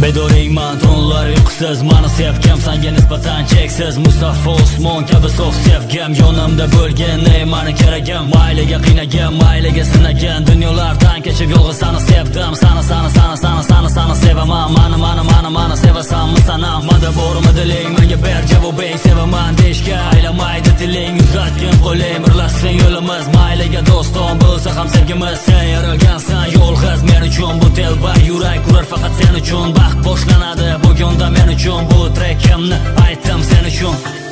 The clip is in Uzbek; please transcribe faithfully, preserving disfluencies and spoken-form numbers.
Bedoriyman tunlar uyqusiz, mani sevgim senga nisbatan cheksiz. Musaffo Usmon kabi sof sevgim, yonimda bo'lgin ey mani keragim. Mayliga qiynagan, mayliga sinagan, dunyolardan kechib yolg'iz seni sevdim. Sani sani sani sani sani sani sevaman. Mani mani mani mani sevasanmi sanam? Mada bormi diling, menga ber javobing. Sevaman deyishga aylamaydi tiling, uzatgin qo'ling, birlashsin yo'limiz. Mayliga do'ston bo'lsa ham sevgimiz. Sen yaralgansan yolg'iz men uchun, bu telba yurak urar faqat sen uchun. Baxt boshlanadi bugunda men uchun, bu trekimni aytdim sen uchun.